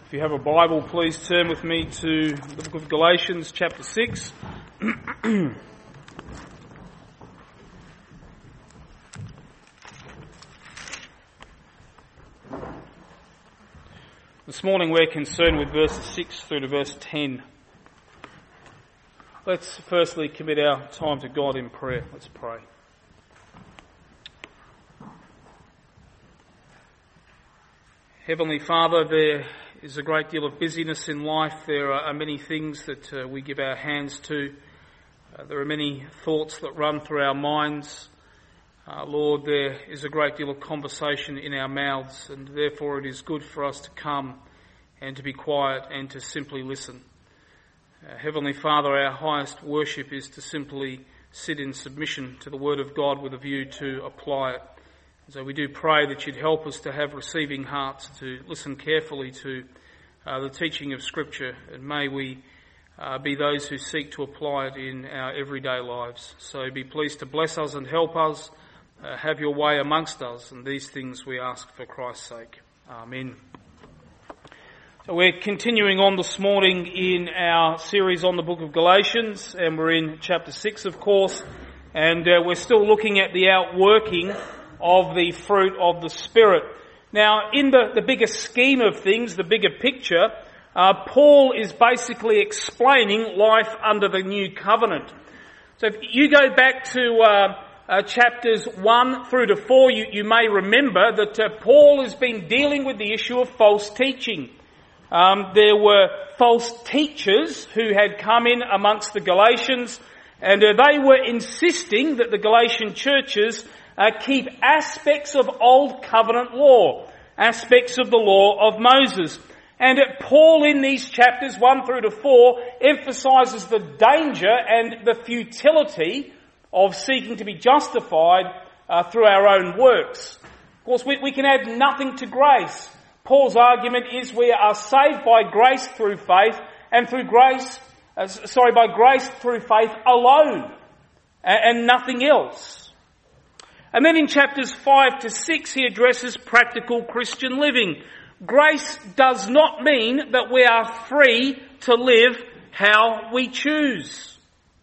If you have a Bible, please turn with me to the book of Galatians, chapter 6. This morning we're concerned with verses 6 through to verse 10. Let's firstly commit our time to God in prayer. Let's pray. Heavenly Father, there is a great deal of busyness in life. There are many things that we give our hands to. There are many thoughts that run through our minds. Lord, there is a great deal of conversation in our mouths, and therefore it is good for us to come and to be quiet and to simply listen. Heavenly Father, our highest worship is to simply sit in submission to the Word of God with a view to apply it. So we do pray that you'd help us to have receiving hearts, to listen carefully to the teaching of Scripture, and may we be those who seek to apply it in our everyday lives. So be pleased to bless us and help us, have your way amongst us, and these things we ask for Christ's sake. Amen. So we're continuing on this morning in our series on the book of Galatians, and we're in chapter 6, of course, and we're still looking at the outworking of the fruit of the Spirit. Now, in the bigger scheme of things, the bigger picture, Paul is basically explaining life under the new covenant. So if you go back to chapters 1 through to 4, you may remember that Paul has been dealing with the issue of false teaching. There were false teachers who had come in amongst the Galatians, and they were insisting that the Galatian churches keep aspects of Old Covenant law, aspects of the law of Moses. And Paul in these chapters 1 through to 4 emphasises the danger and the futility of seeking to be justified through our own works. Of course, we can add nothing to grace. Paul's argument is we are saved by grace through faith, and by grace through faith alone, and nothing else. And then in chapters 5 to 6, he addresses practical Christian living. Grace does not mean that we are free to live how we choose.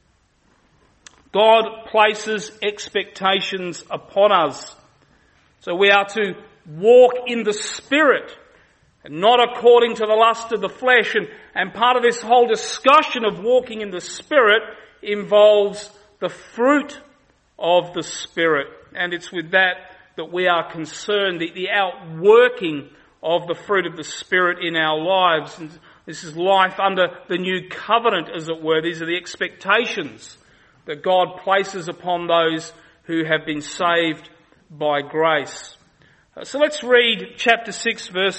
God places expectations upon us. So we are to walk in the Spirit, and not according to the lust of the flesh. And part of this whole discussion of walking in the Spirit involves the fruit of the Spirit. And it's with that we are concerned, the outworking of the fruit of the Spirit in our lives. And this is life under the new covenant, as it were. These are the expectations that God places upon those who have been saved by grace. So let's read chapter 6 from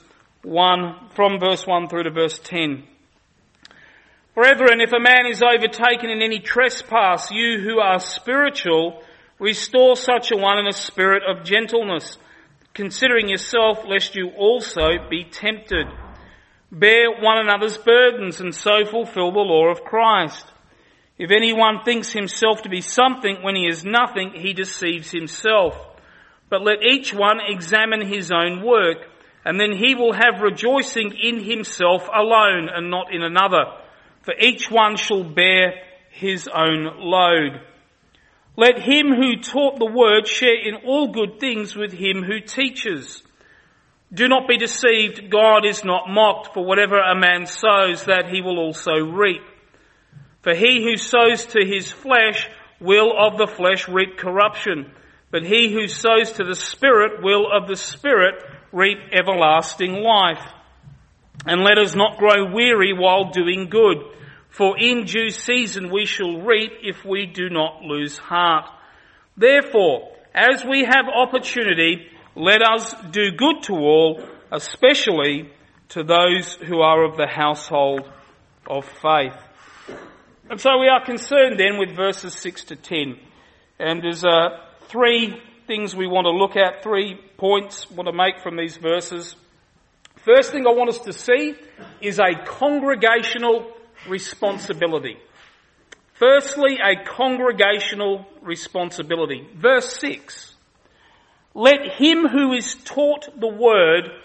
verse 1 through to verse 10. Brethren, if a man is overtaken in any trespass, you who are spiritual, restore such a one in a spirit of gentleness, considering yourself, lest you also be tempted. Bear one another's burdens, and so fulfill the law of Christ. If anyone thinks himself to be something when he is nothing, he deceives himself. But let each one examine his own work, and then he will have rejoicing in himself alone, and not in another. For each one shall bear his own load. Let him who taught the word share in all good things with him who teaches. Do not be deceived, God is not mocked, for whatever a man sows, that he will also reap. For he who sows to his flesh will of the flesh reap corruption, but he who sows to the Spirit will of the Spirit reap everlasting life. And let us not grow weary while doing good, for in due season we shall reap if we do not lose heart. Therefore, as we have opportunity, let us do good to all, especially to those who are of the household of faith. And so we are concerned then with verses 6 to 10. And there's three things we want to look at, 3 points we want to make from these verses. First thing I want us to see is a congregational responsibility. Firstly, a congregational responsibility. Verse 6. Let him who is taught the word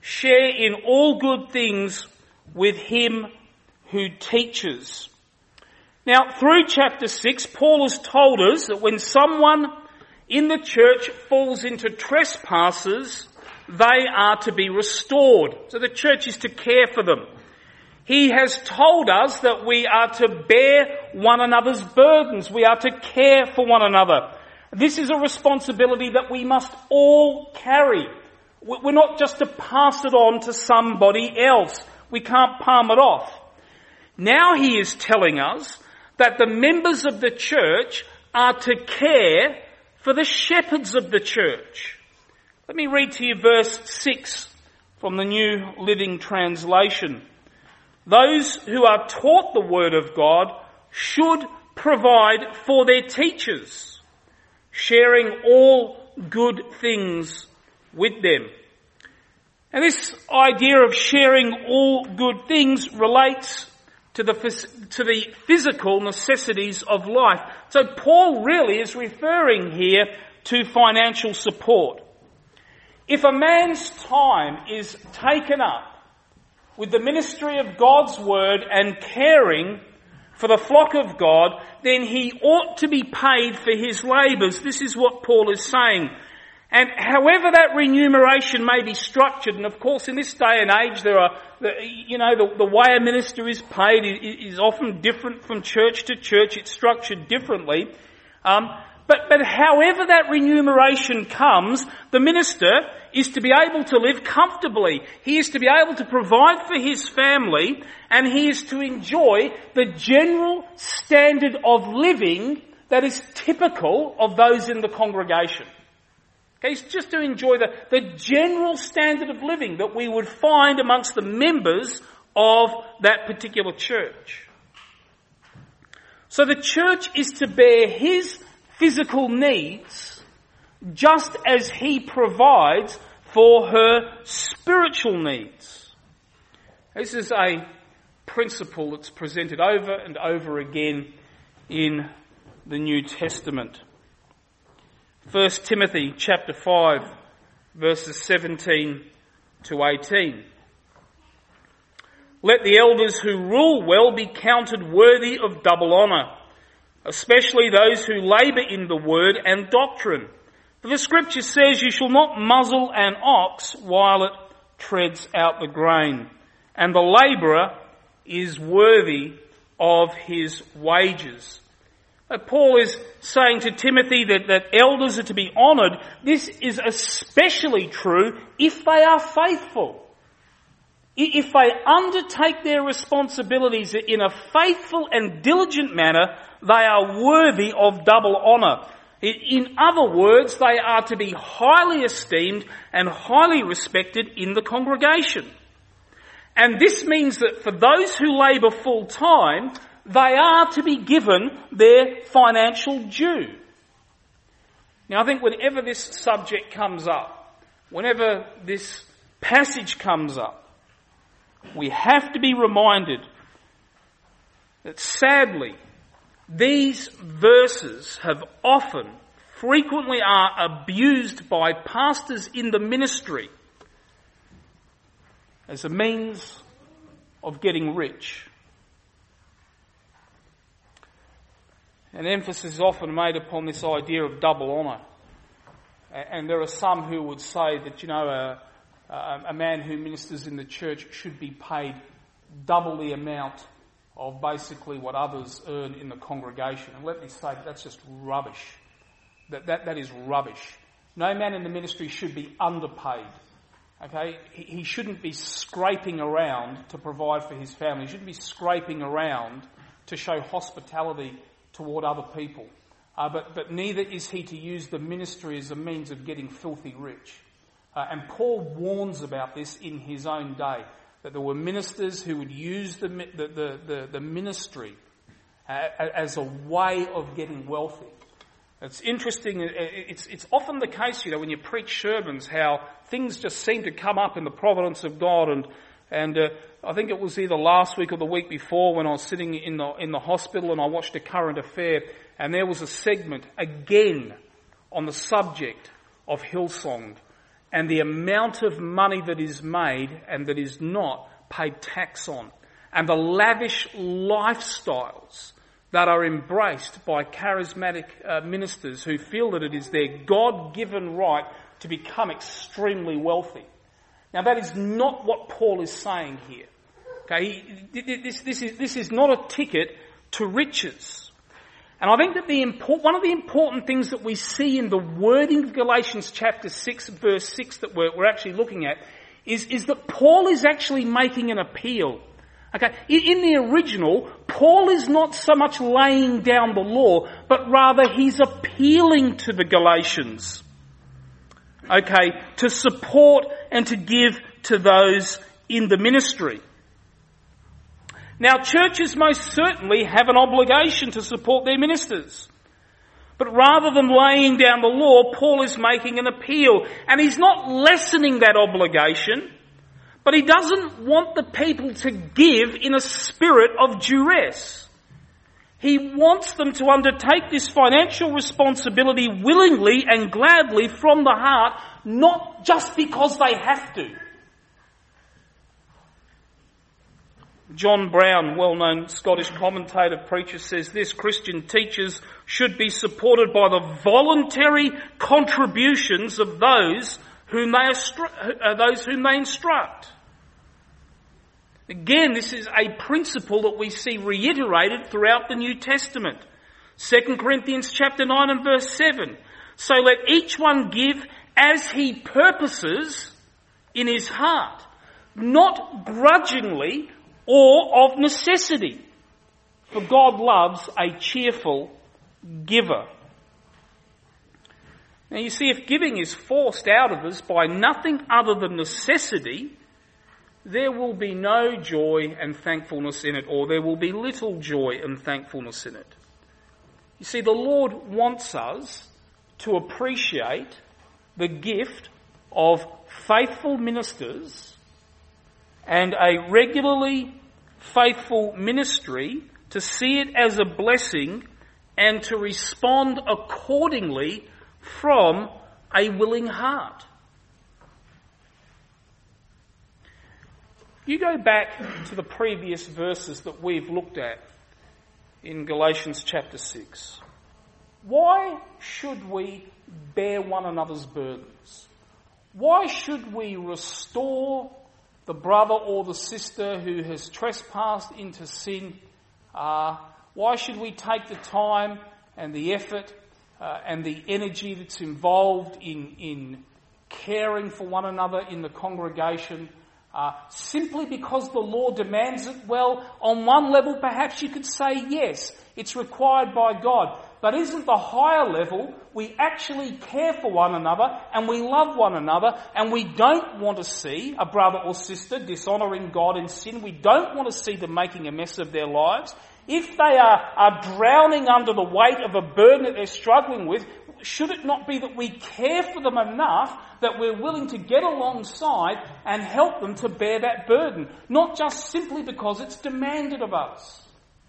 share in all good things with him who teaches. Now, through chapter 6, Paul has told us that when someone in the church falls into trespasses, they are to be restored. So the church is to care for them. He has told us that we are to bear one another's burdens. We are to care for one another. This is a responsibility that we must all carry. We're not just to pass it on to somebody else. We can't palm it off. Now he is telling us that the members of the church are to care for the shepherds of the church. Let me read to you verse 6 from the New Living Translation. Those who are taught the word of God should provide for their teachers, sharing all good things with them. And this idea of sharing all good things relates to the physical necessities of life. So Paul really is referring here to financial support. If a man's time is taken up with the ministry of God's word and caring for the flock of God, then he ought to be paid for his labours. This is what Paul is saying. And however that remuneration may be structured, and of course in this day and age the way a minister is paid is often different from church to church. It's structured differently. But however that remuneration comes, the minister is to be able to live comfortably. He is to be able to provide for his family, and he is to enjoy the general standard of living that is typical of those in the congregation. Okay, he's just to enjoy the general standard of living that we would find amongst the members of that particular church. So the church is to bear his physical needs just as he provides for her spiritual needs. This is a principle that's presented over and over again in the New Testament. 1 Timothy chapter 5, verses 17 to 18. Let the elders who rule well be counted worthy of double honour, especially those who labour in the word and doctrine. For the scripture says, you shall not muzzle an ox while it treads out the grain, and the labourer is worthy of his wages. Paul is saying to Timothy that elders are to be honoured. This is especially true if they are faithful. If they undertake their responsibilities in a faithful and diligent manner, they are worthy of double honour. In other words, they are to be highly esteemed and highly respected in the congregation. And this means that for those who labour full time, they are to be given their financial due. Now I think whenever this subject comes up, whenever this passage comes up, we have to be reminded that sadly, these verses have frequently are abused by pastors in the ministry as a means of getting rich. An emphasis is often made upon this idea of double honour. And there are some who would say that, a man who ministers in the church should be paid double the amount of basically what others earn in the congregation. And let me say that's just rubbish. That is rubbish. No man in the ministry should be underpaid. Okay? He shouldn't be scraping around to provide for his family. He shouldn't be scraping around to show hospitality toward other people. But neither is he to use the ministry as a means of getting filthy rich. And Paul warns about this in his own day, that there were ministers who would use the ministry as a way of getting wealthy. It's interesting, it's often the case, when you preach sermons, how things just seem to come up in the providence of God. And I think it was either last week or the week before when I was sitting in the hospital and I watched a current affair, and there was a segment again on the subject of Hillsong. and the amount of money that is made and that is not paid tax on, and the lavish lifestyles that are embraced by charismatic ministers who feel that it is their God-given right to become extremely wealthy. Now, that is not what Paul is saying here. Okay, this is not a ticket to riches. And I think that one of the important things that we see in the wording of Galatians chapter 6, verse 6 that we're actually looking at is that Paul is actually making an appeal. Okay, in the original, Paul is not so much laying down the law, but rather he's appealing to the Galatians, okay, to support and to give to those in the ministry. Now, churches most certainly have an obligation to support their ministers. But rather than laying down the law, Paul is making an appeal. And he's not lessening that obligation, but he doesn't want the people to give in a spirit of duress. He wants them to undertake this financial responsibility willingly and gladly from the heart, not just because they have to. John Brown, well-known Scottish commentator, preacher, says this: Christian teachers should be supported by the voluntary contributions of those whom they instruct. Again, this is a principle that we see reiterated throughout the New Testament. 2 Corinthians chapter 9 and verse 7. So let each one give as he purposes in his heart, not grudgingly or of necessity, for God loves a cheerful giver. Now you see, if giving is forced out of us by nothing other than necessity, there will be no joy and thankfulness in it, or there will be little joy and thankfulness in it. You see, the Lord wants us to appreciate the gift of faithful ministers and a regularly faithful ministry, to see it as a blessing and to respond accordingly from a willing heart. You go back to the previous verses that we've looked at in Galatians chapter 6. Why should we bear one another's burdens? Why should we restore the brother or the sister who has trespassed into sin? Why should we take the time and the effort and the energy that's involved in caring for one another in the congregation simply because the law demands it? Well, on one level perhaps you could say yes, it's required by God. But isn't the higher level we actually care for one another and we love one another, and we don't want to see a brother or sister dishonouring God in sin? We don't want to see them making a mess of their lives. If they are drowning under the weight of a burden that they're struggling with, should it not be that we care for them enough that we're willing to get alongside and help them to bear that burden, not just simply because it's demanded of us?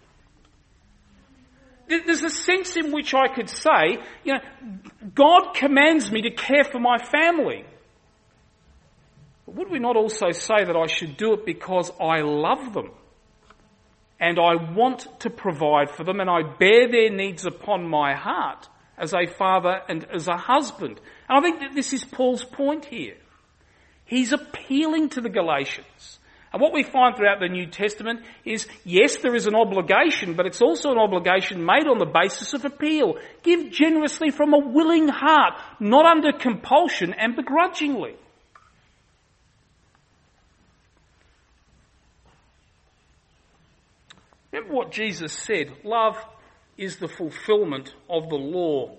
There's a sense in which I could say, God commands me to care for my family. But would we not also say that I should do it because I love them and I want to provide for them and I bear their needs upon my heart as a father and as a husband? And I think that this is Paul's point here. He's appealing to the Galatians. And what we find throughout the New Testament is, yes, there is an obligation, but it's also an obligation made on the basis of appeal. Give generously from a willing heart, not under compulsion and begrudgingly. Remember what Jesus said: love is the fulfillment of the law.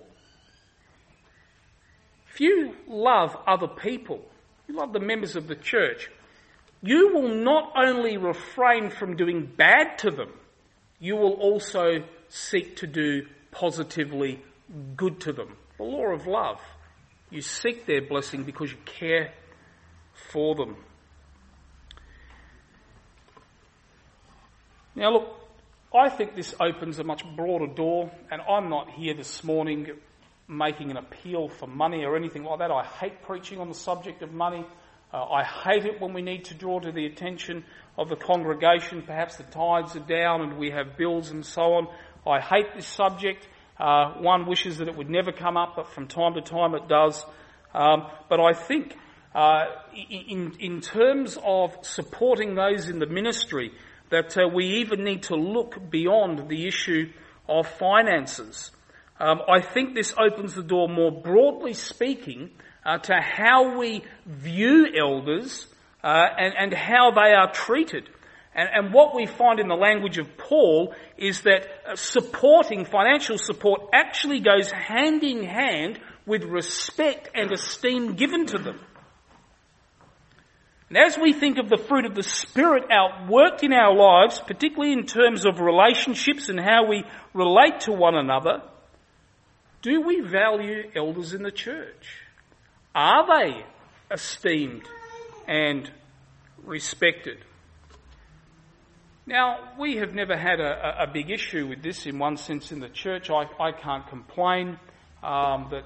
If you love other people, you love the members of the church, you will not only refrain from doing bad to them, you will also seek to do positively good to them. The law of love. You seek their blessing because you care for them. Now look, I think this opens a much broader door, and I'm not here this morning making an appeal for money or anything like that. I hate preaching on the subject of money. I hate it when we need to draw to the attention of the congregation. Perhaps the tithes are down and we have bills and so on. I hate this subject. One wishes that it would never come up, but from time to time it does. But I think in terms of supporting those in the ministry, that we even need to look beyond the issue of finances. I think this opens the door, more broadly speaking, to how we view elders and how they are treated. And what we find in the language of Paul is that financial support actually goes hand in hand with respect and esteem given to them. And as we think of the fruit of the Spirit outworked in our lives, particularly in terms of relationships and how we relate to one another, do we value elders in the church? Are they esteemed and respected? Now, we have never had a big issue with this in one sense in the church. I can't complain that,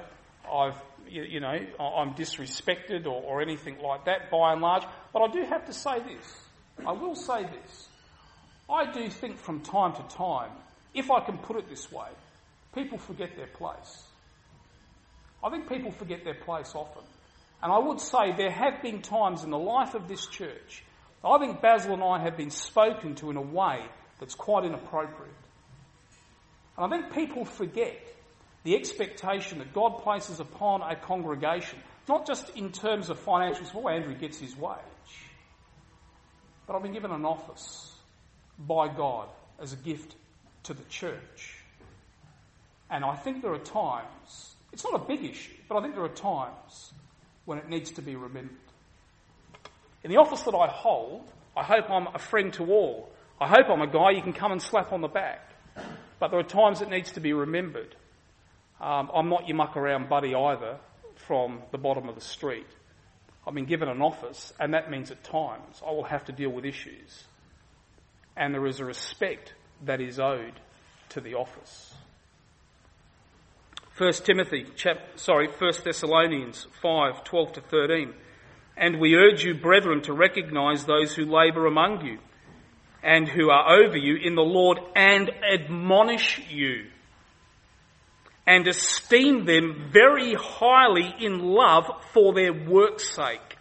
I'm disrespected or anything like that by and large. But I do have to say this. I will say this. I do think from time to time, if I can put it this way, people forget their place. I think people forget their place often. And I would say there have been times in the life of this church, I think Basil and I have been spoken to in a way that's quite inappropriate. And I think people forget the expectation that God places upon a congregation, not just in terms of financial support, Andrew gets his wage, but I've been given an office by God as a gift to the church. And I think there are times, it's not a big issue, but I think there are times when it needs to be remembered. In the office that I hold, I hope I'm a friend to all. I hope I'm a guy you can come and slap on the back. But there are times it needs to be remembered. I'm not your muck around buddy either from the bottom of the street. I've been given an office, and that means at times I will have to deal with issues. And there is a respect that is owed to the office. 1 Thessalonians 5:12 to 13. And we urge you, brethren, to recognise those who labour among you and who are over you in the Lord, and admonish you, and esteem them very highly in love for their work's sake.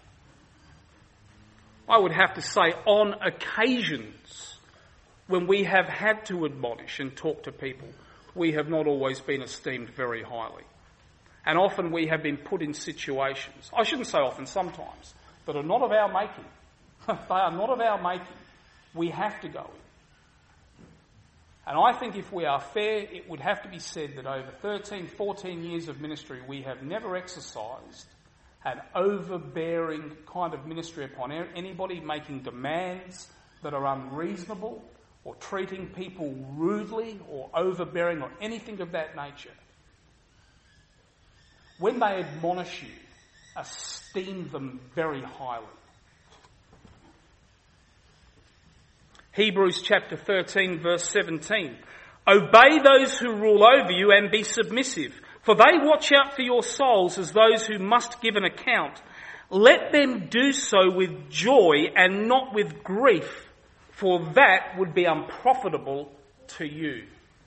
I would have to say, on occasions when we have had to admonish and talk to people, we have not always been esteemed very highly. And often we have been put in situations, I shouldn't say often, sometimes, that are not of our making. They are not of our making. We have to go in. And I think if we are fair, it would have to be said that over 13, 14 years of ministry, we have never exercised an overbearing kind of ministry upon anybody, making demands that are unreasonable or treating people rudely or overbearing or anything of that nature. When they admonish you, esteem them very highly. Hebrews chapter 13 verse 17. Obey those who rule over you and be submissive, for they watch out for your souls as those who must give an account. Let them do so with joy and not with grief, for that would be unprofitable to you.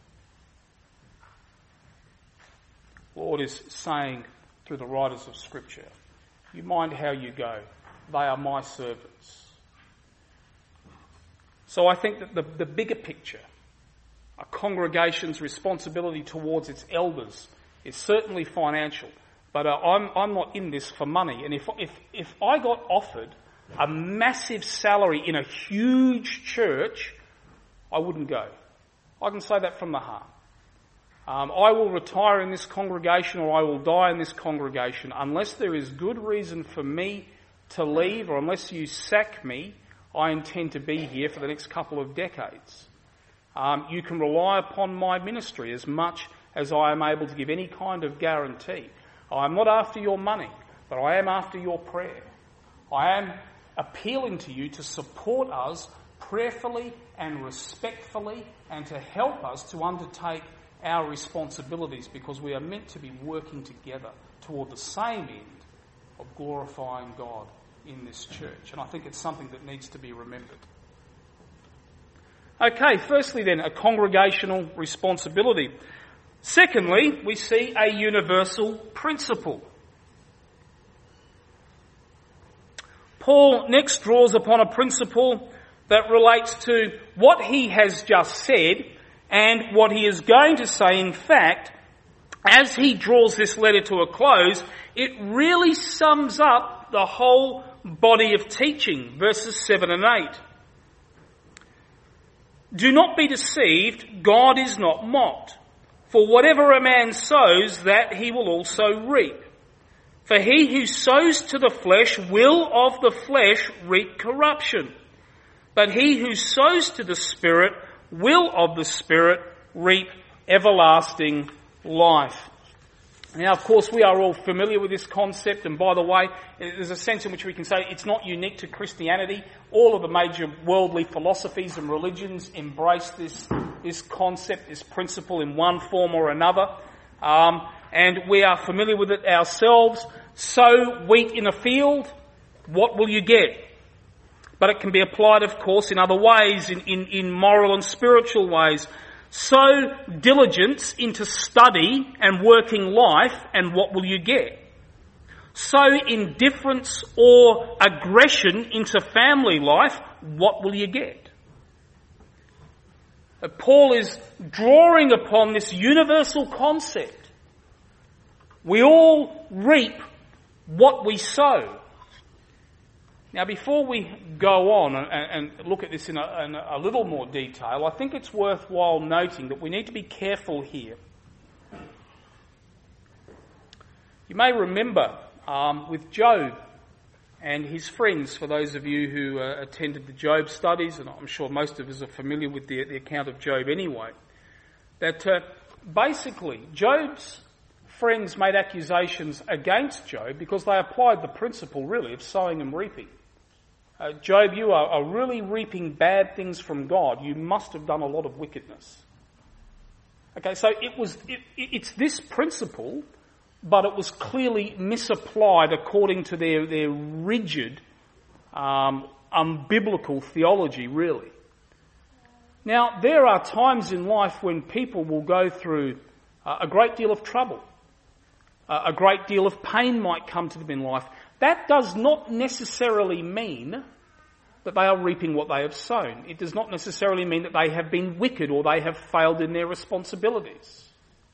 Lord is saying through the writers of Scripture, you mind how you go. They are my servants. So I think that the bigger picture, a congregation's responsibility towards its elders, is certainly financial. But I'm not in this for money. And if I got offered a massive salary in a huge church, I wouldn't go. I can say that from the heart. I will retire in this congregation or I will die in this congregation unless there is good reason for me to leave, or unless you sack me. I intend to be here for the next couple of decades. You can rely upon my ministry as much as I am able to give any kind of guarantee. I am not after your money, but I am after your prayer. I am appealing to you to support us prayerfully and respectfully, and to help us to undertake our responsibilities, because we are meant to be working together toward the same end of glorifying God in this church. And I think it's something that needs to be remembered. Okay, firstly then, a congregational responsibility. Secondly, we see a universal principle. Paul next draws upon a principle that relates to what he has just said and what he is going to say. In fact, as he draws this letter to a close, it really sums up the whole body of teaching, verses 7 and 8. Do not be deceived, God is not mocked. For whatever a man sows, that he will also reap. For he who sows to the flesh will of the flesh reap corruption. But he who sows to the Spirit will of the Spirit reap everlasting life. Now, of course, we are all familiar with this concept, and by the way, there's a sense in which we can say it's not unique to Christianity. All of the major worldly philosophies and religions embrace this concept, this principle in one form or another, and we are familiar with it ourselves. Sow wheat in a field, what will you get? But it can be applied, of course, in other ways, in moral and spiritual ways. Sow diligence into study and working life, and what will you get? Sow indifference or aggression into family life, what will you get? Paul is drawing upon this universal concept. We all reap what we sow. Now, before we go on and look at this in a little more detail, I think it's worthwhile noting that we need to be careful here. You may remember with Job and his friends, for those of you who attended the Job studies, and I'm sure most of us are familiar with the account of Job anyway, that basically Job's friends made accusations against Job because they applied the principle, really, of sowing and reaping. Job, you are really reaping bad things from God. You must have done a lot of wickedness. Okay, so it's this principle, but it was clearly misapplied according to their rigid, unbiblical theology, really. Now, there are times in life when people will go through a great deal of trouble. A great deal of pain might come to them in life. That does not necessarily mean that they are reaping what they have sown. It does not necessarily mean that they have been wicked or they have failed in their responsibilities.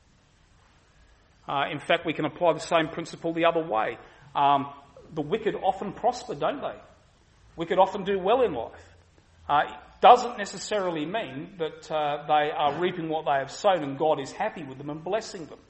In fact, we can apply the same principle the other way. The wicked often prosper, don't they? Wicked often do well in life. It doesn't necessarily mean that they are reaping what they have sown and God is happy with them and blessing them.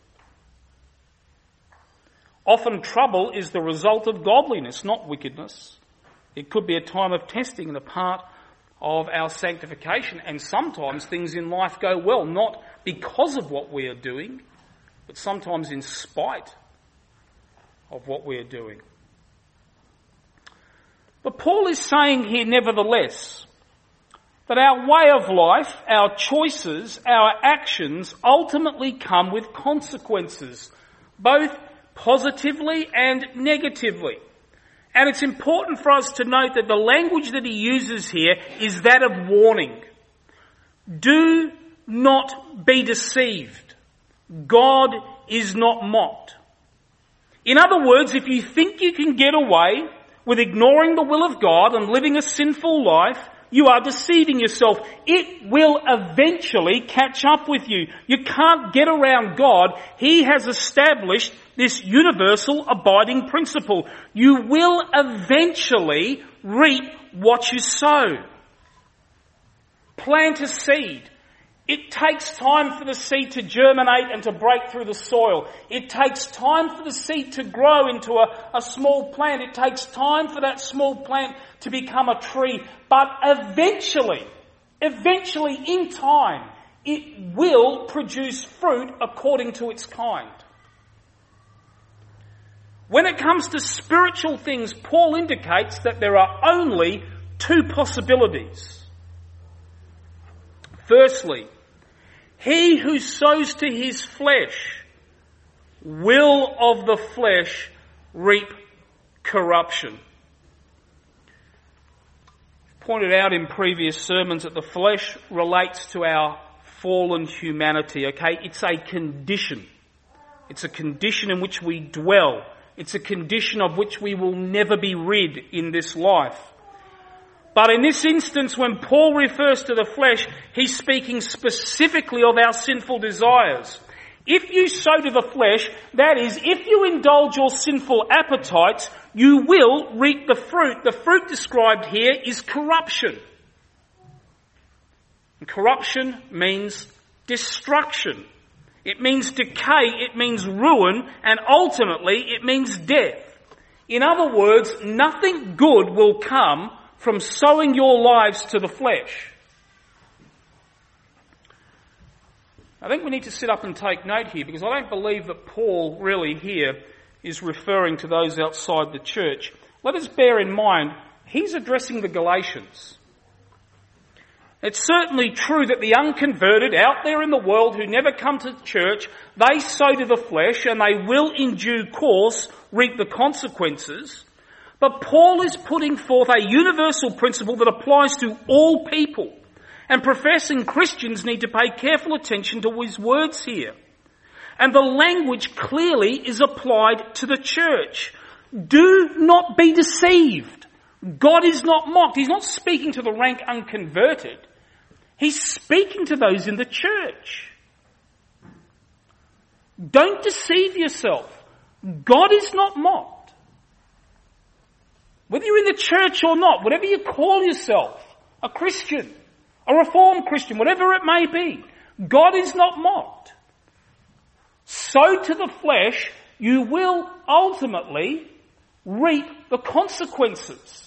Often trouble is the result of godliness, not wickedness. It could be a time of testing and a part of our sanctification, and sometimes things in life go well, not because of what we are doing, but sometimes in spite of what we are doing. But Paul is saying here, nevertheless, that our way of life, our choices, our actions ultimately come with consequences, both positively and negatively. And it's important for us to note that the language that he uses here is that of warning. Do not be deceived. God is not mocked. In other words, if you think you can get away with ignoring the will of God and living a sinful life, you are deceiving yourself. It will eventually catch up with you. You can't get around God. He has established this universal abiding principle. You will eventually reap what you sow. Plant a seed. It takes time for the seed to germinate and to break through the soil. It takes time for the seed to grow into a small plant. It takes time for that small plant to become a tree. But eventually in time, it will produce fruit according to its kind. When it comes to spiritual things, Paul indicates that there are only two possibilities. Firstly, He who sows to his flesh will of the flesh reap corruption. Pointed out in previous sermons that the flesh relates to our fallen humanity, okay? It's a condition. It's a condition in which we dwell. It's a condition of which we will never be rid in this life. But in this instance, when Paul refers to the flesh, he's speaking specifically of our sinful desires. If you sow to the flesh, that is, if you indulge your sinful appetites, you will reap the fruit. The fruit described here is corruption. And corruption means destruction. It means decay, it means ruin, and ultimately it means death. In other words, nothing good will come from sowing your lives to the flesh. I think we need to sit up and take note here, because I don't believe that Paul really here is referring to those outside the church. Let us bear in mind, he's addressing the Galatians. It's certainly true that the unconverted out there in the world who never come to church, they sow to the flesh and they will in due course reap the consequences. But Paul is putting forth a universal principle that applies to all people. And professing Christians need to pay careful attention to his words here. And the language clearly is applied to the church. Do not be deceived. God is not mocked. He's not speaking to the rank unconverted. He's speaking to those in the church. Don't deceive yourself. God is not mocked. Whether you're in the church or not, whatever you call yourself, a Christian, a Reformed Christian, whatever it may be, God is not mocked. Sow to the flesh, you will ultimately reap the consequences.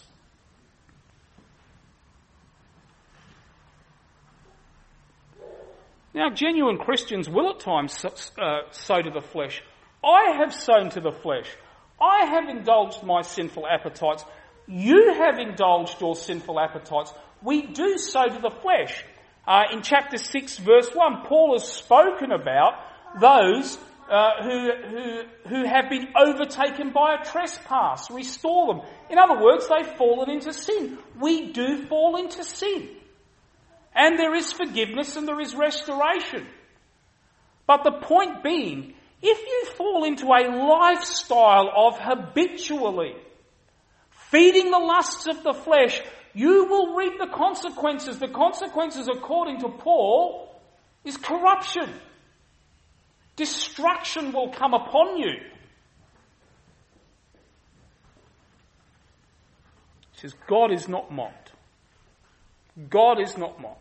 Now, genuine Christians will at times sow to the flesh. I have sown to the flesh. I have indulged my sinful appetites. You have indulged your sinful appetites. We do sow to the flesh. In chapter 6, verse 1, Paul has spoken about those who have been overtaken by a trespass. Restore them. In other words, they've fallen into sin. We do fall into sin. And there is forgiveness and there is restoration. But the point being, if you fall into a lifestyle of habitually feeding the lusts of the flesh, you will reap the consequences. The consequences, according to Paul, is corruption. Destruction will come upon you. He says, God is not mocked. God is not mocked.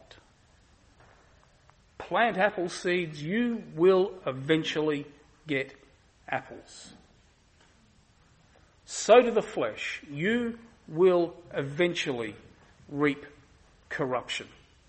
Plant apple seeds, you will eventually get apples. Sow to the flesh, you will eventually reap corruption.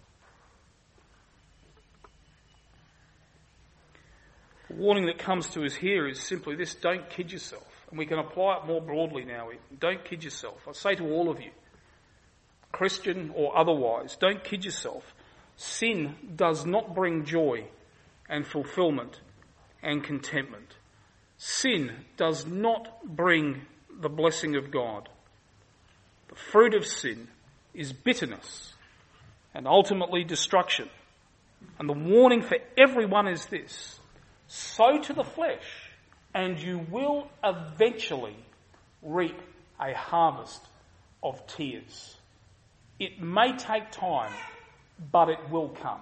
The warning that comes to us here is simply this: don't kid yourself. And we can apply it more broadly now. Don't kid yourself. I say to all of you, Christian or otherwise, don't kid yourself. Sin does not bring joy and fulfillment and contentment. Sin does not bring the blessing of God. The fruit of sin is bitterness and ultimately destruction. And the warning for everyone is this: sow to the flesh and you will eventually reap a harvest of tears. It may take time, but it will come.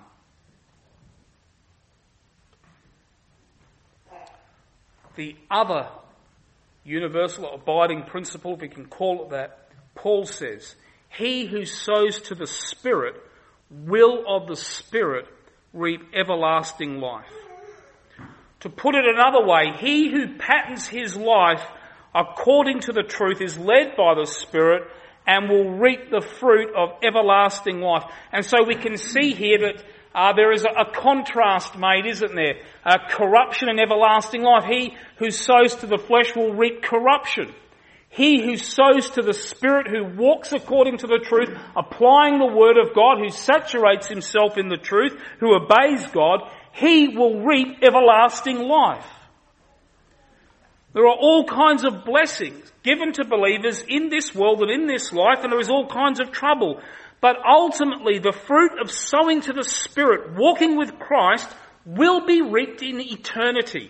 The other universal abiding principle, if we can call it that, Paul says, he who sows to the Spirit will of the Spirit reap everlasting life. To put it another way, he who patterns his life according to the truth is led by the Spirit and will reap the fruit of everlasting life. And so we can see here that there is a contrast made, isn't there? Corruption and everlasting life. He who sows to the flesh will reap corruption. He who sows to the Spirit, who walks according to the truth, applying the Word of God, who saturates himself in the truth, who obeys God, he will reap everlasting life. There are all kinds of blessings given to believers in this world and in this life, and there is all kinds of trouble. But ultimately, the fruit of sowing to the Spirit, walking with Christ, will be reaped in eternity.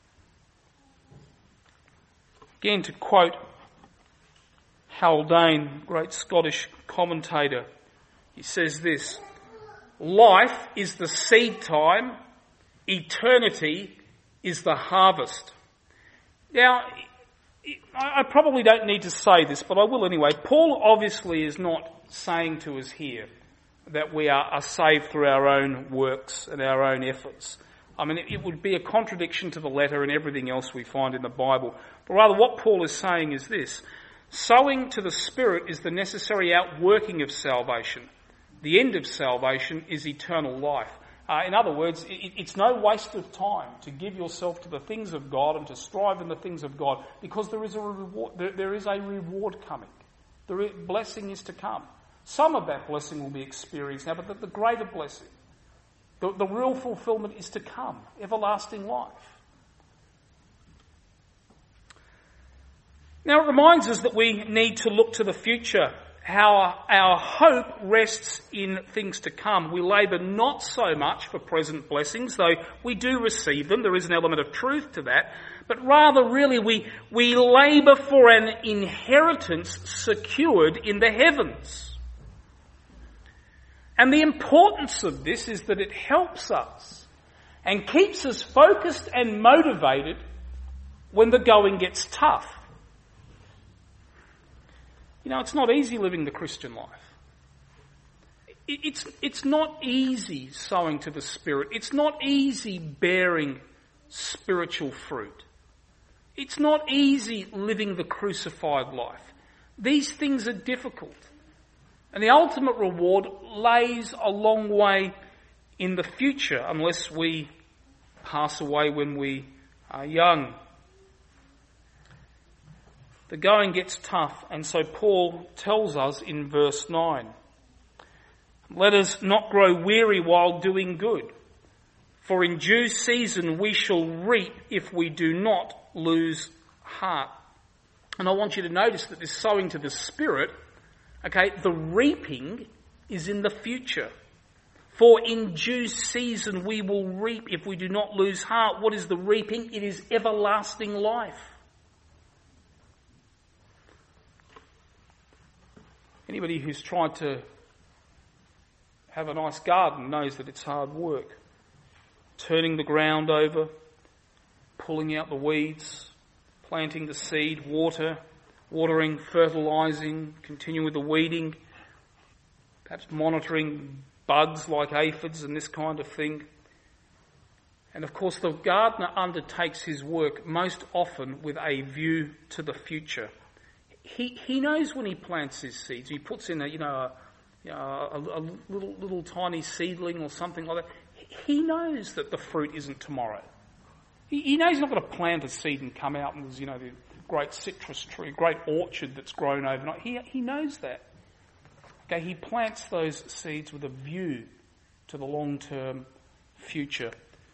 Again, to quote Haldane, great Scottish commentator, he says this: life is the seed time, eternity is the harvest. Now, I probably don't need to say this, but I will anyway. Paul obviously is not saying to us here that we are saved through our own works and our own efforts. I mean, it would be a contradiction to the letter and everything else we find in the Bible. But rather what Paul is saying is this: sowing to the Spirit is the necessary outworking of salvation. The end of salvation is eternal life. In other words, it's no waste of time to give yourself to the things of God and to strive in the things of God, because there is a reward. There is a reward coming. The blessing is to come. Some of that blessing will be experienced now, but the greater blessing, the real fulfillment is to come, everlasting life. Now it reminds us that we need to look to the future, how our hope rests in things to come. We labour not so much for present blessings, though we do receive them. There is an element of truth to that. But rather, really, we labour for an inheritance secured in the heavens. And the importance of this is that it helps us and keeps us focused and motivated when the going gets tough. You know, it's not easy living the Christian life. It's not easy sowing to the Spirit. It's not easy bearing spiritual fruit. It's not easy living the crucified life. These things are difficult. And the ultimate reward lays a long way in the future, unless we pass away when we are young. The going gets tough, and so Paul tells us in verse 9, let us not grow weary while doing good, for in due season we shall reap if we do not lose heart. And I want you to notice that this sowing to the Spirit, the reaping is in the future. For in due season we will reap if we do not lose heart. What is the reaping? It is everlasting life. Anybody who's tried to have a nice garden knows that it's hard work. Turning the ground over, pulling out the weeds, planting the seed, watering, fertilising, continuing with the weeding, perhaps monitoring bugs like aphids and this kind of thing. And of course the gardener undertakes his work most often with a view to the future. He knows when he plants his seeds. He puts in a little tiny seedling or something like that. He knows that the fruit isn't tomorrow. He knows he's not going to plant a seed and come out and there's the great citrus tree, great orchard that's grown overnight. He knows that. He plants those seeds with a view to the long-term future.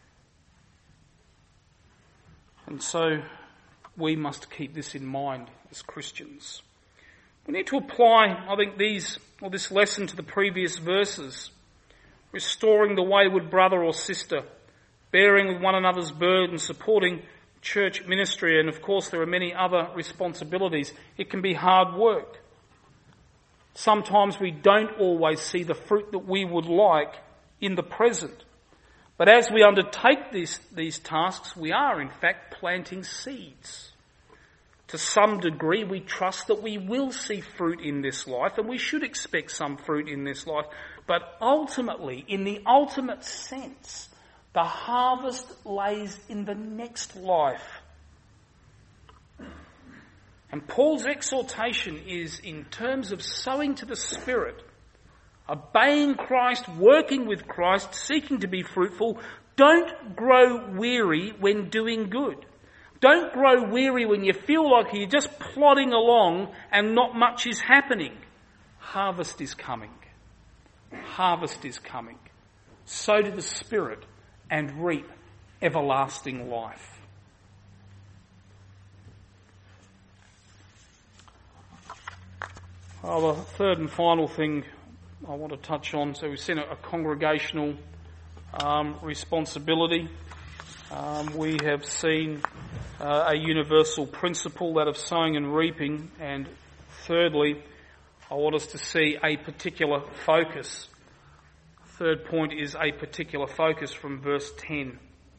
And so we must keep this in mind as Christians. We need to apply, I think, this lesson to the previous verses. Restoring the wayward brother or sister, bearing with one another's burdens, supporting church ministry, and of course there are many other responsibilities. It can be hard work. Sometimes we don't always see the fruit that we would like in the present. But as we undertake these tasks, we are in fact planting seeds. To some degree, we trust that we will see fruit in this life, and we should expect some fruit in this life. But ultimately, in the ultimate sense, the harvest lays in the next life. And Paul's exhortation is in terms of sowing to the Spirit, obeying Christ, working with Christ, seeking to be fruitful. Don't grow weary when doing good. Don't grow weary when you feel like you're just plodding along and not much is happening. Harvest is coming. Harvest is coming. Sow to the Spirit and reap everlasting life. The third and final thing I want to touch on, so we've seen a congregational responsibility. We have seen a universal principle, that of sowing and reaping, and thirdly, I want us to see a particular focus. Third point is a particular focus from verse 10.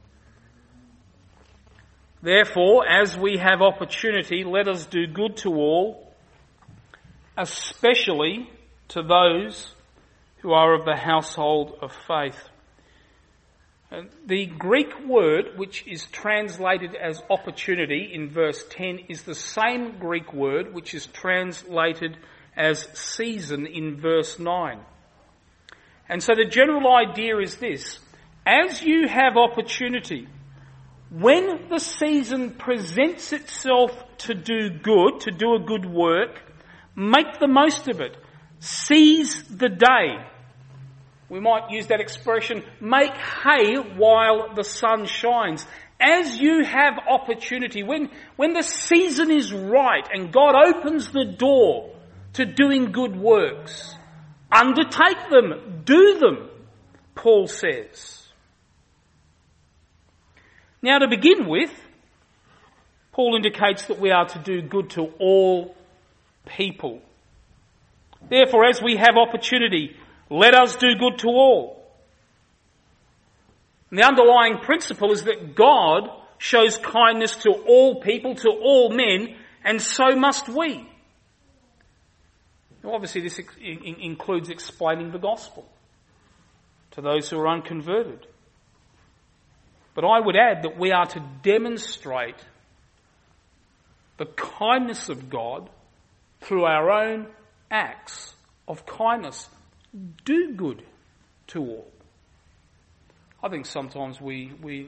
Therefore, as we have opportunity, let us do good to all, especially to those who are of the household of faith. The Greek word which is translated as opportunity in verse 10 is the same Greek word which is translated as season in verse 9. And so the general idea is this: as you have opportunity, when the season presents itself to do good, to do a good work, make the most of it. Seize the day. We might use that expression, make hay while the sun shines. As you have opportunity, when the season is right and God opens the door to doing good works, undertake them, do them, Paul says. Now, to begin with, Paul indicates that we are to do good to all people. Therefore, as we have opportunity, let us do good to all. And the underlying principle is that God shows kindness to all people, to all men, and so must we. Now, obviously, this includes explaining the gospel to those who are unconverted. But I would add that we are to demonstrate the kindness of God through our own acts of kindness. Do good to all. I think sometimes we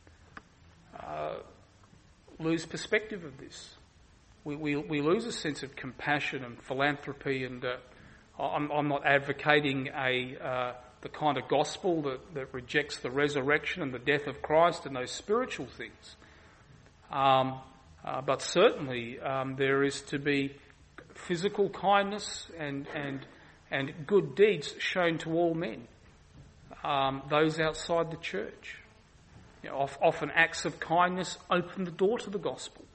lose perspective of this. We lose a sense of compassion and philanthropy, and I'm not advocating the kind of gospel that rejects the resurrection and the death of Christ and those spiritual things. But certainly there is to be physical kindness and good deeds shown to all men, those outside the church. You know, often acts of kindness open the door to the gospel.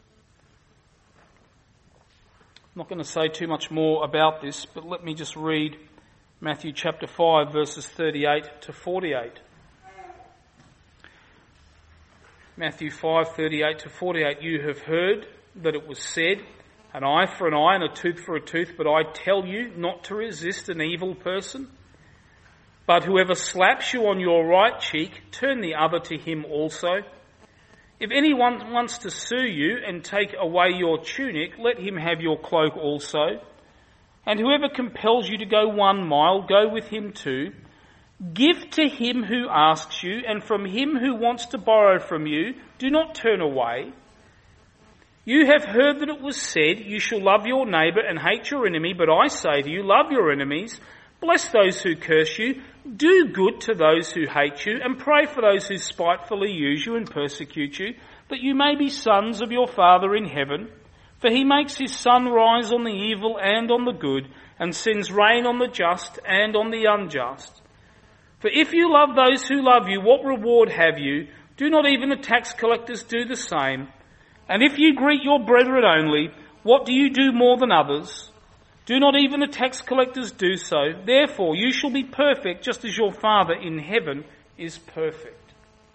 I'm not going to say too much more about this, but let me just read Matthew chapter 5, verses 38 to 48. Matthew 5, 38 to 48, you have heard that it was said, an eye for an eye and a tooth for a tooth, but I tell you not to resist an evil person. But whoever slaps you on your right cheek, turn the other to him also. If anyone wants to sue you and take away your tunic, let him have your cloak also. And whoever compels you to go 1 mile, go with him 2. Give to him who asks you, and from him who wants to borrow from you, do not turn away. You have heard that it was said, you shall love your neighbour and hate your enemy, but I say to you, love your enemies, bless those who curse you, do good to those who hate you, and pray for those who spitefully use you and persecute you, that you may be sons of your Father in heaven. For he makes his sun rise on the evil and on the good, and sends rain on the just and on the unjust. For if you love those who love you, what reward have you? Do not even the tax collectors do the same? And if you greet your brethren only, what do you do more than others? Do not even the tax collectors do so? Therefore you shall be perfect, just as your Father in heaven is perfect.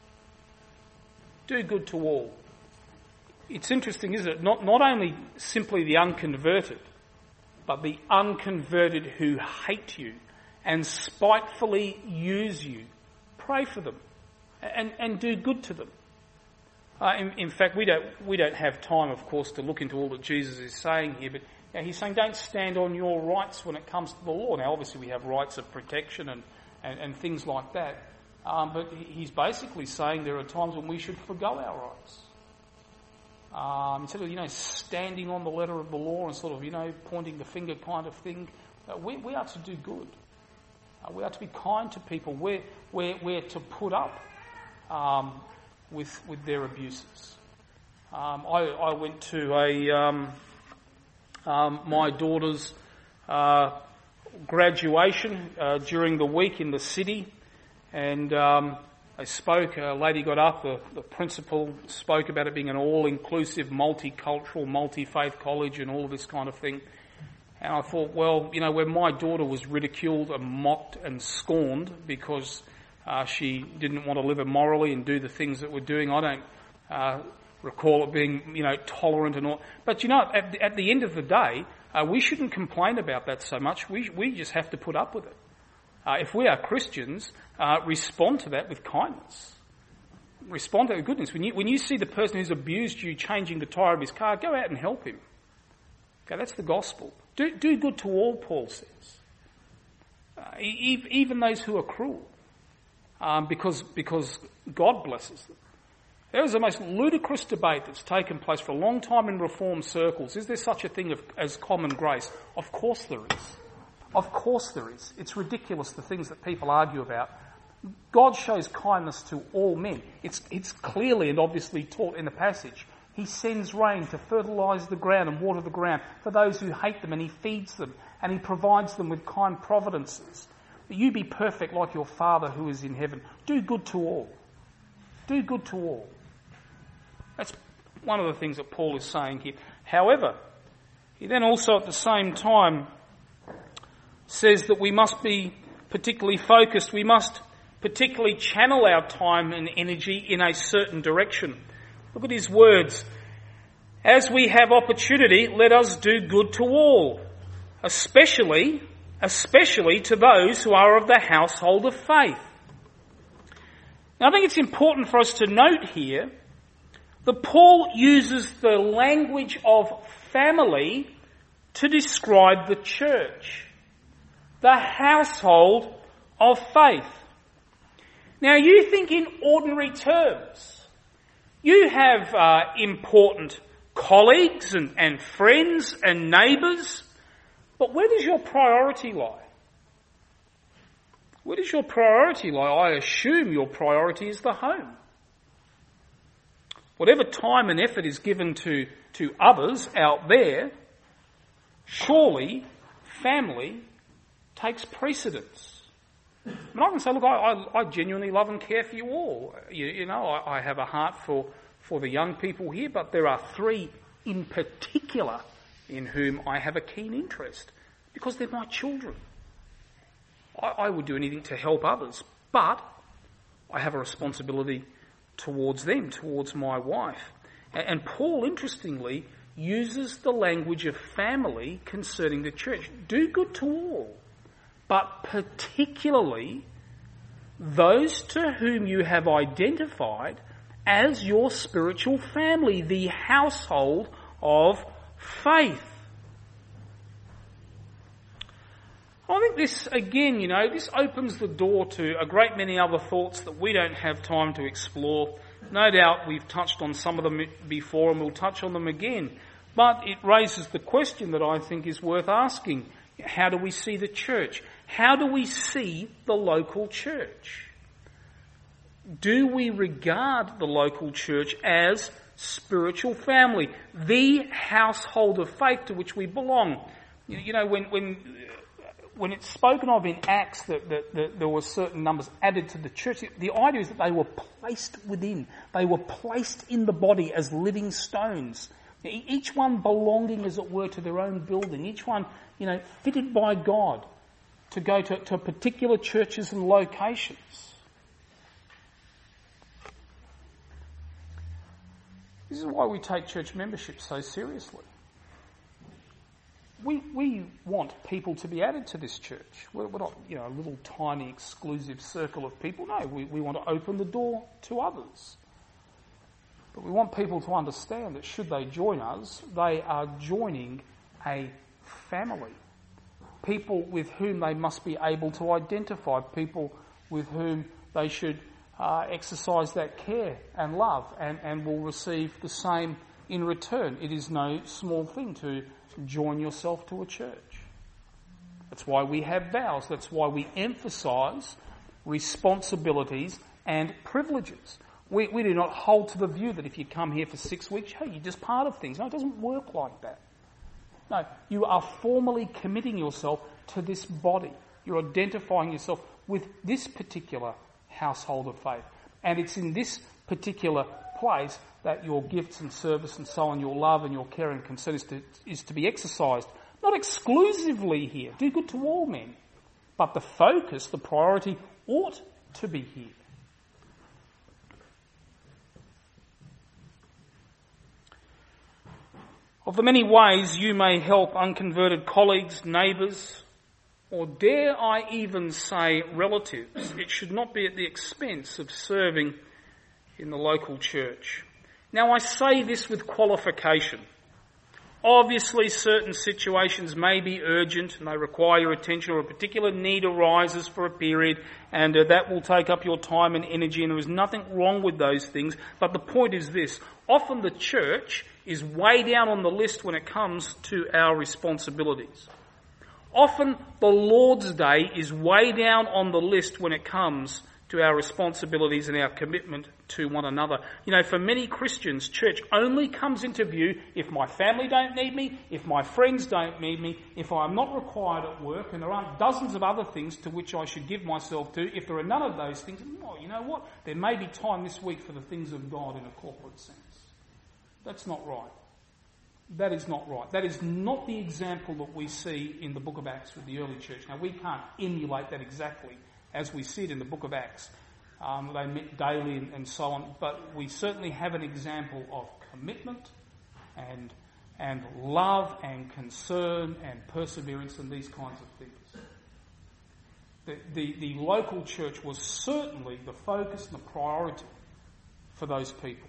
Do good to all. It's interesting, isn't it? Not only simply the unconverted, but the unconverted who hate you and spitefully use you. Pray for them and do good to them. In fact, we don't have time, of course, to look into all that Jesus is saying here, but he's saying don't stand on your rights when it comes to the law. Now, obviously, we have rights of protection and things like that, but he's basically saying there are times when we should forgo our rights. Instead of, standing on the letter of the law and sort of, pointing the finger kind of thing, we are to do good. We are to be kind to people. We're to put up with their abuses. I went to my daughter's graduation during the week in the city, and I spoke. A lady got up, the principal spoke about it being an all-inclusive, multicultural, multi-faith college and all of this kind of thing. And I thought, well, when my daughter was ridiculed and mocked and scorned because she didn't want to live immorally and do the things that we're doing, I don't recall it being, tolerant and all. But, at the end of the day, we shouldn't complain about that so much. We just have to put up with it. If we are Christians, respond to that with kindness. Respond to it with goodness. When you see the person who's abused you changing the tyre of his car, go out and help him. Okay, that's the gospel. Do good to all, Paul says. Even those who are cruel. Because God blesses them. There was the most ludicrous debate that's taken place for a long time in Reformed circles. Is there such a thing as common grace? Of course there is. Of course there is. It's ridiculous, the things that people argue about. God shows kindness to all men. It's clearly and obviously taught in the passage. He sends rain to fertilise the ground and water the ground for those who hate them, and he feeds them, and he provides them with kind providences. You be perfect like your Father who is in heaven. Do good to all. Do good to all. That's one of the things that Paul is saying here. However, he then also at the same time says that we must be particularly focused. We must particularly channel our time and energy in a certain direction. Look at his words. As we have opportunity, let us do good to all, especially to those who are of the household of faith. Now, I think it's important for us to note here that Paul uses the language of family to describe the church, the household of faith. Now, you think in ordinary terms. You have important colleagues and friends and neighbours, but where does your priority lie? Where does your priority lie? I assume your priority is the home. Whatever time and effort is given to others out there, surely family takes precedence. And I can say, look, I genuinely love and care for you all. I have a heart for the young people here, but there are three in particular in whom I have a keen interest because they're my children. I would do anything to help others, but I have a responsibility towards them, towards my wife. And Paul, interestingly, uses the language of family concerning the church. Do good to all, but particularly those to whom you have identified as your spiritual family, the household of faith. I think this, again, this opens the door to a great many other thoughts that we don't have time to explore. No doubt we've touched on some of them before and we'll touch on them again. But it raises the question that I think is worth asking. How do we see the church? How do we see the local church? Do we regard the local church as spiritual family, the household of faith to which we belong? When it's spoken of in Acts that there were certain numbers added to the church, the idea is that they were placed within. They were placed in the body as living stones. Each one belonging, as it were, to their own building. Each one, fitted by God to go to particular churches and locations. This is why we take church membership so seriously. We want people to be added to this church. We're not, a little tiny exclusive circle of people. No, we want to open the door to others. But we want people to understand that should they join us, they are joining a family. People with whom they must be able to identify. People with whom they should exercise that care and love and will receive the same in return. It is no small thing to join yourself to a church. That's why we have vows. That's why we emphasise responsibilities and privileges. We do not hold to the view that if you come here for 6 weeks, hey, you're just part of things. No, it doesn't work like that. No, you are formally committing yourself to this body. You're identifying yourself with this particular household of faith. And it's in this particular place that your gifts and service and so on, your love and your care and concern is to be exercised. Not exclusively here. Do good to all men. But the focus, the priority ought to be here. Of the many ways you may help unconverted colleagues, neighbours, or dare I even say relatives, it should not be at the expense of serving in the local church. Now I say this with qualification. Obviously certain situations may be urgent and they require your attention, or a particular need arises for a period, and that will take up your time and energy, and there is nothing wrong with those things. But the point is this: often the church is way down on the list when it comes to our responsibilities. Often the Lord's Day is way down on the list when it comes to our responsibilities and our commitment to one another. You know, for many Christians, church only comes into view if my family don't need me, if my friends don't need me, if I'm not required at work, and there aren't dozens of other things to which I should give myself to. If there are none of those things, well, you know what? There may be time this week for the things of God in a corporate sense. That's not right. That is not right. That is not the example that we see in the book of Acts with the early church. Now, we can't emulate that exactly as we see it in the book of Acts. They met daily and so on, but we certainly have an example of commitment and love and concern and perseverance and these kinds of things. The local church was certainly the focus and the priority for those people.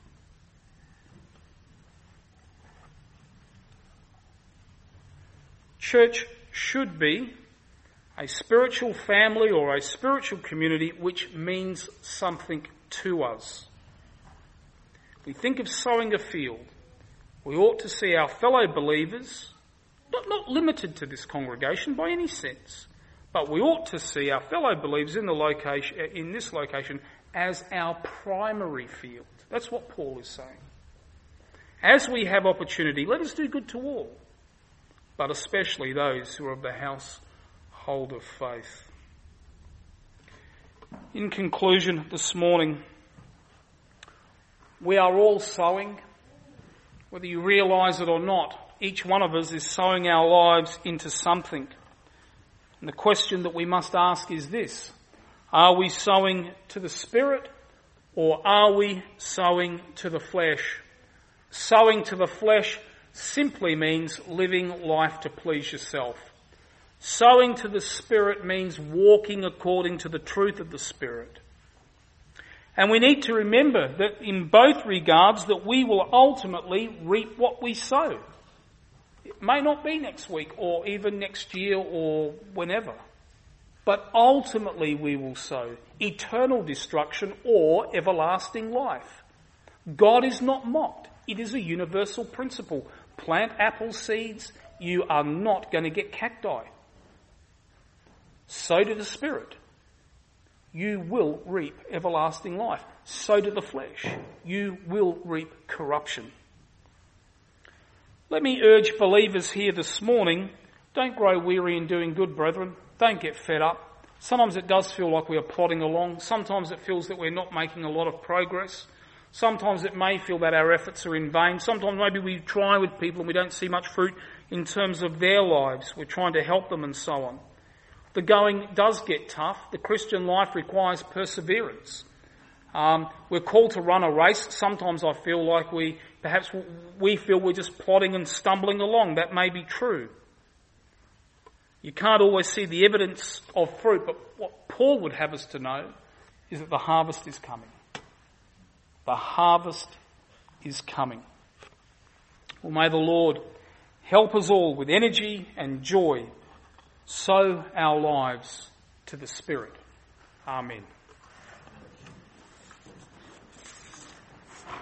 Church should be a spiritual family or a spiritual community which means something to us. We think of sowing a field. We ought to see our fellow believers, not limited to this congregation by any sense, but we ought to see our fellow believers in this location as our primary field. That's what Paul is saying. As we have opportunity, let us do good to all, but especially those who are of the household of faith. In conclusion this morning, we are all sowing, whether you realise it or not. Each one of us is sowing our lives into something. And the question that we must ask is this: are we sowing to the Spirit, or are we sowing to the flesh? Sowing to the flesh simply means living life to please yourself. Sowing to the Spirit means walking according to the truth of the Spirit. And we need to remember that in both regards that we will ultimately reap what we sow. It may not be next week or even next year or whenever, but ultimately we will sow eternal destruction or everlasting life. God is not mocked. It is a universal principle. Plant apple seeds, you are not going to get cacti. Sow to the Spirit, you will reap everlasting life. Sow to the flesh, you will reap corruption. Let me urge believers here this morning, don't grow weary in doing good, brethren. Don't get fed up. Sometimes it does feel like we are plodding along. Sometimes it feels that we're not making a lot of progress. Sometimes it may feel that our efforts are in vain. Sometimes maybe we try with people and we don't see much fruit in terms of their lives. We're trying to help them and so on. The going does get tough. The Christian life requires perseverance. We're called to run a race. Sometimes I feel like we feel we're just plodding and stumbling along. That may be true. You can't always see the evidence of fruit, but what Paul would have us to know is that the harvest is coming. The harvest is coming. Well, may the Lord help us all with energy and joy sow our lives to the Spirit. Amen.